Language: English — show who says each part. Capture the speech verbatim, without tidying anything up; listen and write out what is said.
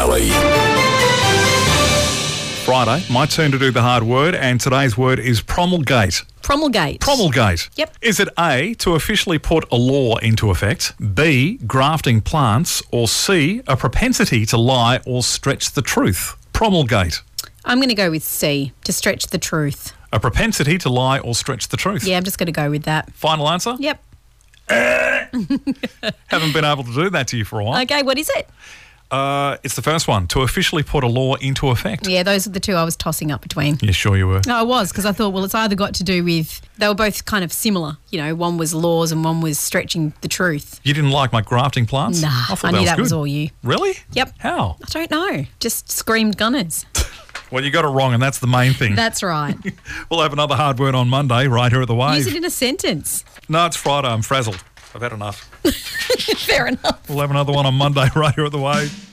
Speaker 1: Valley.
Speaker 2: Friday, my turn to do the hard word, and today's word is promulgate.
Speaker 3: Promulgate.
Speaker 2: Promulgate.
Speaker 3: Yep.
Speaker 2: Is it A, to officially put a law into effect, B, grafting plants, or C, a propensity to lie or stretch the truth? Promulgate.
Speaker 3: I'm going to go with C, to stretch the truth.
Speaker 2: A propensity to lie or stretch the truth?
Speaker 3: Yeah, I'm just going to go with that.
Speaker 2: Final answer?
Speaker 3: Yep.
Speaker 2: Haven't been able to do that to you for a while.
Speaker 3: Okay, what is it?
Speaker 2: Uh, it's the first one, to officially put a law into effect.
Speaker 3: Yeah, those are the two I was tossing up between.
Speaker 2: Yeah, sure you were.
Speaker 3: No, I was, because I thought, well, it's either got to do with, they were both kind of similar. You know, one was laws and one was stretching the truth.
Speaker 2: You didn't like my grafting plants?
Speaker 3: Nah,
Speaker 2: I, thought
Speaker 3: I knew
Speaker 2: that, was,
Speaker 3: that
Speaker 2: good.
Speaker 3: was all you.
Speaker 2: Really?
Speaker 3: Yep.
Speaker 2: How?
Speaker 3: I don't know. Just screamed gunners.
Speaker 2: Well, you got it wrong, and that's the main thing.
Speaker 3: That's right.
Speaker 2: We'll have another hard word on Monday, right here at The Wave.
Speaker 3: Use it in a sentence.
Speaker 2: No, it's Friday. I'm frazzled. I've had enough.
Speaker 3: Fair enough.
Speaker 2: We'll have another one on Monday, right here at The Wave.